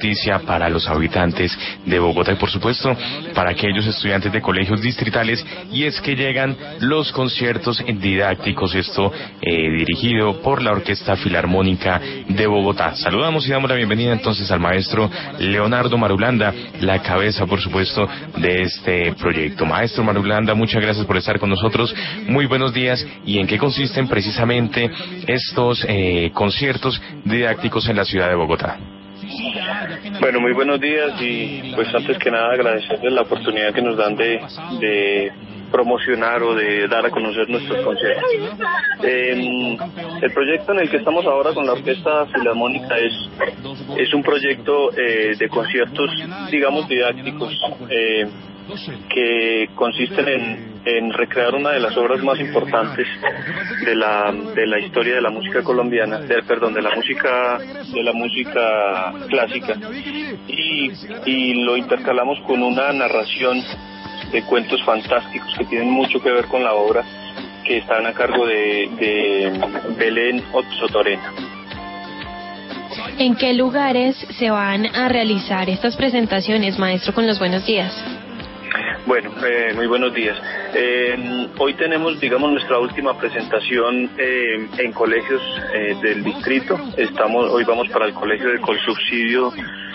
noticia para los habitantes de Bogotá y por supuesto para aquellos estudiantes de colegios distritales, y es que llegan los conciertos didácticos, esto dirigido por la Orquesta Filarmónica de Bogotá. Saludamos y damos la bienvenida entonces al maestro Leonardo Marulanda, la cabeza por supuesto de este proyecto. Maestro Marulanda, muchas gracias por estar con nosotros, muy buenos días. ¿Y en qué consisten precisamente estos conciertos didácticos en la ciudad de Bogotá? Bueno, muy buenos días y pues antes que nada agradecerles la oportunidad que nos dan de promocionar o de dar a conocer nuestros conciertos. El proyecto en el que estamos ahora con la Orquesta Filarmónica es un proyecto de conciertos, digamos, didácticos, que consisten en recrear una de las obras más importantes de la historia de la música colombiana, de la música clásica, y lo intercalamos con una narración de cuentos fantásticos que tienen mucho que ver con la obra, que están a cargo de Belén Otsotorena. ¿En qué lugares se van a realizar estas presentaciones, maestro, con los buenos días? Bueno, muy buenos días. Hoy tenemos, digamos, nuestra última presentación en colegios del distrito. Hoy vamos para el colegio de Colsubsidio,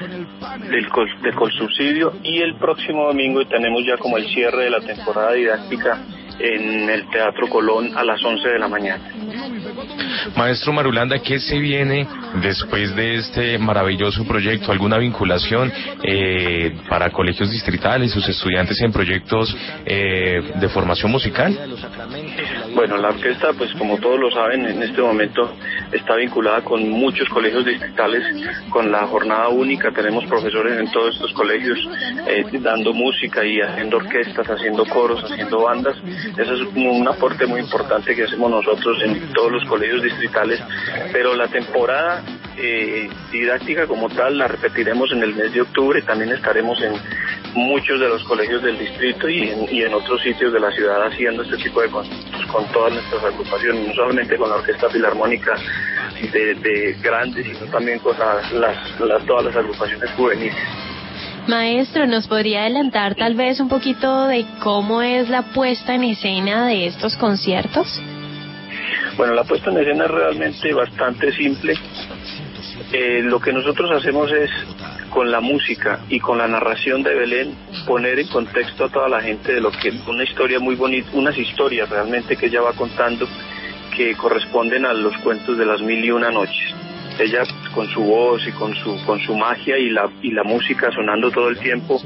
de Colsubsidio, y el próximo domingo tenemos ya como el cierre de la temporada didáctica en el Teatro Colón a las 11 de la mañana. Maestro Marulanda, ¿qué se viene después de este maravilloso proyecto? ¿Alguna vinculación para colegios distritales, sus estudiantes en proyectos de formación musical? Bueno, la orquesta, pues como todos lo saben, en este momento está vinculada con muchos colegios distritales, con la jornada única. Tenemos profesores en todos estos colegios dando música y haciendo orquestas, haciendo coros, haciendo bandas. Eso es un aporte muy importante que hacemos nosotros en todos los colegios distritales, pero la temporada didáctica como tal la repetiremos en el mes de octubre. También estaremos en muchos de los colegios del distrito y en otros sitios de la ciudad haciendo este tipo de conciertos con todas nuestras agrupaciones, no solamente con la Orquesta Filarmónica de grandes, sino también con todas las agrupaciones juveniles. Maestro, ¿nos podría adelantar tal vez un poquito de cómo es la puesta en escena de estos conciertos? Bueno, la puesta en escena es realmente bastante simple. Lo que nosotros hacemos es, con la música y con la narración de Belén, poner en contexto a toda la gente de lo que una historia muy bonita, unas historias realmente que ella va contando, que corresponden a los cuentos de las 1001 noches. Ella, con su voz y con su magia y la música sonando todo el tiempo,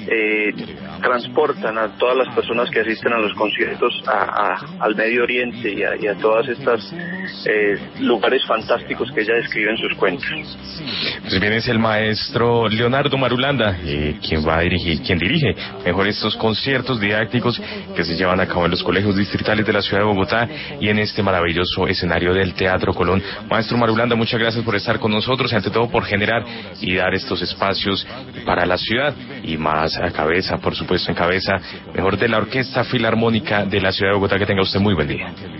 transportan a todas las personas que asisten a los conciertos al Medio Oriente y a todas estas lugares fantásticos que ella describe en sus cuentos. Pues bien, es el maestro Leonardo Marulanda quien dirige mejor estos conciertos didácticos que se llevan a cabo en los colegios distritales de la ciudad de Bogotá y en este maravilloso escenario del Teatro Colón. Maestro Marulanda, muchas gracias por estar con nosotros y ante todo por generar y dar estos espacios para la ciudad, y más a cabeza, por supuesto en cabeza, mejor de la Orquesta Filarmónica de la ciudad de Bogotá. Que tenga usted muy buen día.